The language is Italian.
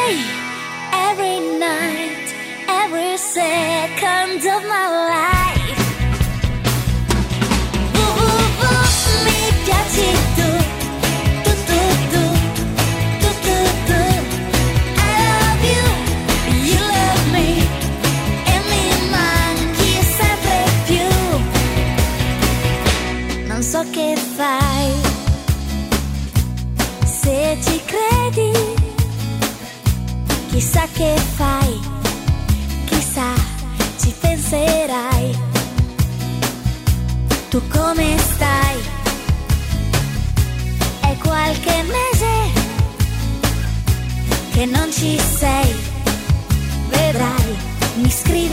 day, every night, every second of my life. Mi piaci tu, tu, tu, tu, tu, tu, tu. I love you, you love me, e mi manchi sempre più. Non so che fai, se ci credi, chissà che fai, chissà, ci penserai. Tu come stai? È qualche mese che non ci sei, vedrai, mi scrivi